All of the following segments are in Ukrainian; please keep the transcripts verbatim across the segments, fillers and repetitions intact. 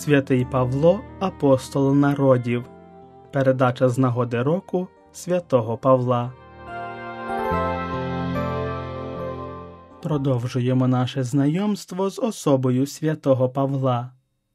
Святий Павло – апостол народів. Передача з нагоди року Святого Павла. Продовжуємо наше знайомство з особою Святого Павла.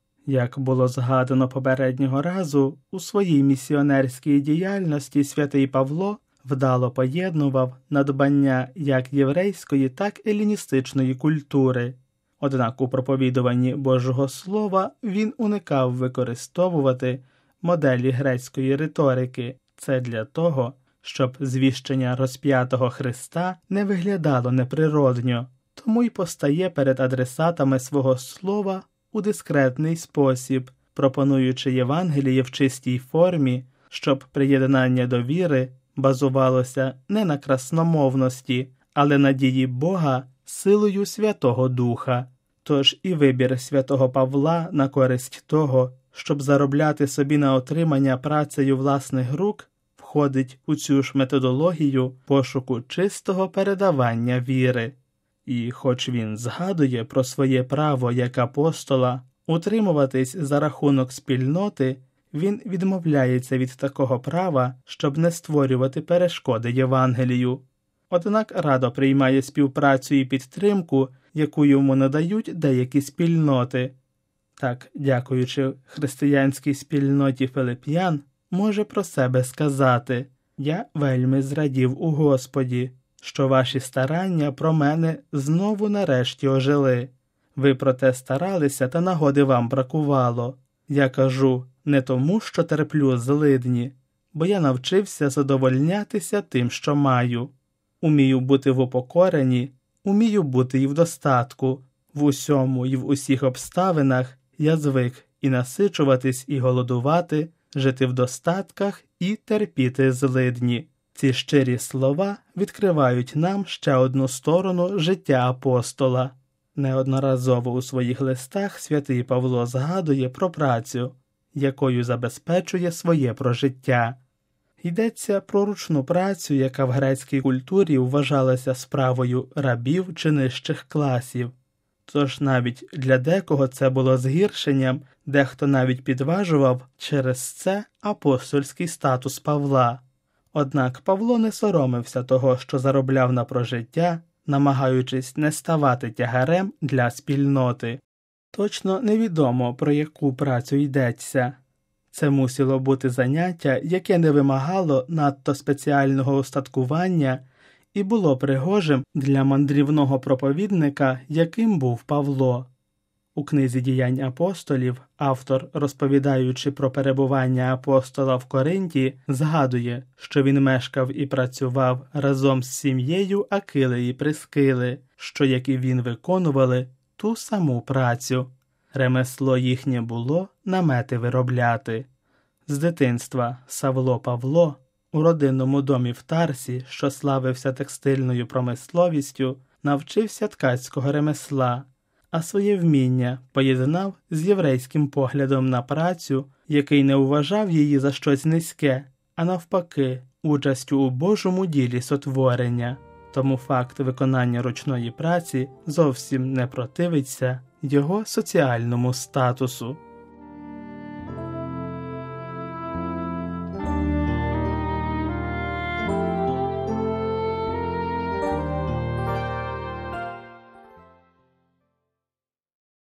Як було згадано попереднього разу, у своїй місіонерській діяльності святий Павло вдало поєднував надбання як єврейської, так і еліністичної культури. Однак у проповідуванні Божого Слова він уникав використовувати моделі грецької риторики. Це для того, щоб звіщення розп'ятого Христа не виглядало неприродньо, тому й постає перед адресатами свого слова у дискретний спосіб, пропонуючи Євангеліє в чистій формі, щоб приєднання до віри базувалося не на красномовності, але на дії Бога силою Святого Духа. Тож і вибір святого Павла на користь того, щоб заробляти собі на отримання працею власних рук, входить у цю ж методологію пошуку чистого передавання віри. І хоч він згадує про своє право як апостола утримуватись за рахунок спільноти, він відмовляється від такого права, щоб не створювати перешкоди Євангелію. Однак радо приймає співпрацю і підтримку, яку йому надають деякі спільноти. Так, дякуючи християнській спільноті филип'ян, може про себе сказати: «Я вельми зрадів у Господі, що ваші старання про мене знову нарешті ожили. Ви проте старалися, та нагоди вам бракувало. Я кажу не тому, що терплю злидні, бо я навчився задовольнятися тим, що маю. Умію бути в упокоренні, умію бути і в достатку. В усьому і в усіх обставинах я звик і насичуватись, і голодувати, жити в достатках і терпіти злидні». Ці щирі слова відкривають нам ще одну сторону життя апостола. Неодноразово у своїх листах святий Павло згадує про працю, якою забезпечує своє прожиття. Йдеться про ручну працю, яка в грецькій культурі вважалася справою рабів чи нижчих класів. Тож навіть для декого це було згіршенням, дехто навіть підважував через це апостольський статус Павла. Однак Павло не соромився того, що заробляв на прожиття, намагаючись не ставати тягарем для спільноти. Точно невідомо, про яку працю йдеться. Це мусило бути заняття, яке не вимагало надто спеціального устаткування і було пригожим для мандрівного проповідника, яким був Павло. У книзі «Діянь апостолів» автор, розповідаючи про перебування апостола в Коринті, згадує, що він мешкав і працював разом з сім'єю Акили і Прискили, що, як і він, виконували ту саму працю. Ремесло їхнє було намети виробляти. З дитинства Савло Павло у родинному домі в Тарсі, що славився текстильною промисловістю, навчився ткацького ремесла, а своє вміння поєднав з єврейським поглядом на працю, який не вважав її за щось низьке, а навпаки, участю у Божому ділі сотворення. Тому факт виконання ручної праці зовсім не противиться його соціальному статусу.